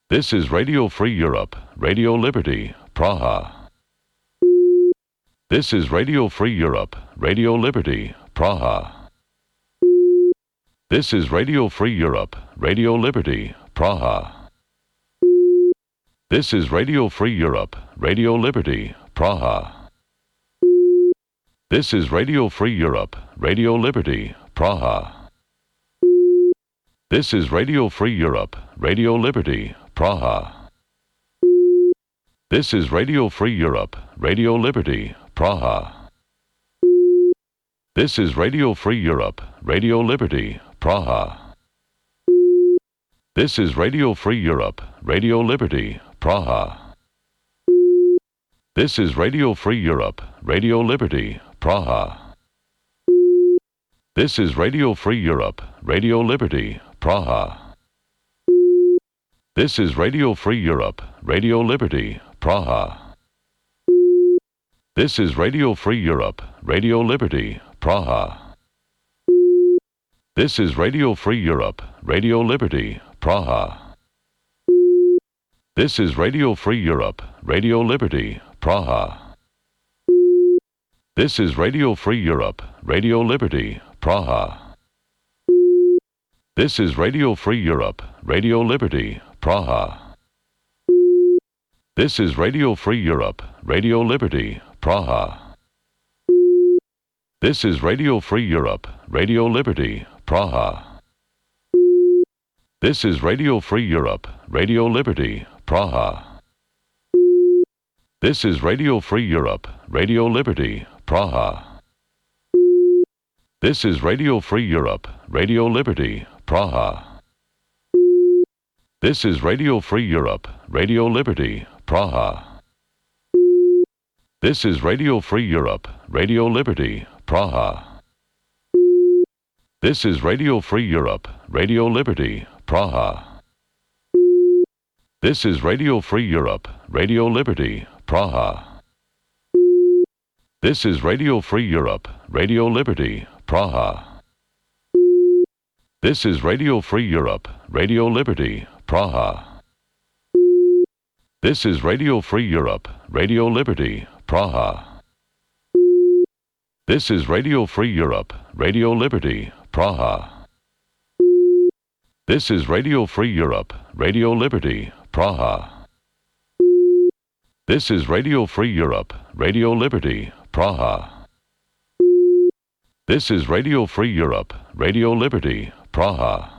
This is Radio Free Europe, Radio Liberty, Praha. This is Radio Free Europe, Radio Liberty, Praha. This is Radio Free Europe, Radio Liberty, Praha. This is Radio Free Europe, Radio Liberty, Praha. This is Radio Free Europe, Radio Liberty, Praha. This is Radio Free Europe, Radio Liberty, Praha. This is Radio Free Europe, Radio Liberty, Praha. This is Radio Free Europe, Radio Liberty, Praha. This is Radio Free Europe, Radio Liberty, Praha. This is Radio Free Europe, Radio Liberty, Praha. This is Radio Free Europe, Radio Liberty, Praha. This is Radio Free Europe, Radio Liberty, Praha. This is Radio Free Europe, Radio Liberty, Praha. This is Radio Free Europe, Radio Liberty, Praha. This is Radio Free Europe, Radio Liberty, Praha. This is Radio Free Europe, Radio Liberty, Praha. This is Radio Free Europe, Radio Liberty, Praha. This is Radio Free Europe, Radio Liberty, Praha. This is Radio Free Europe, Radio Liberty, Praha. This is Radio Free Europe, Radio Liberty, Praha. This is Radio Free Europe, Radio Liberty, Praha. This is Radio Free Europe, Radio Liberty, Praha. This is Radio Free Europe, Radio Liberty, Praha. This is Radio Free Europe, Radio Liberty, Praha. This is Radio Free Europe, Radio Liberty, Praha. This is Radio Free Europe, Radio Liberty, Praha. This is Radio Free Europe, Radio Liberty, Praha. This is Radio Free Europe, Radio Liberty, Praha. This is Radio Free Europe, Radio Liberty, Praha. This is Radio Free Europe, Radio Liberty, Praha. This is Radio Free Europe, Radio Liberty, Praha. This is Radio Free Europe, Radio Liberty, Praha. This is Radio Free Europe, Radio Liberty, Praha.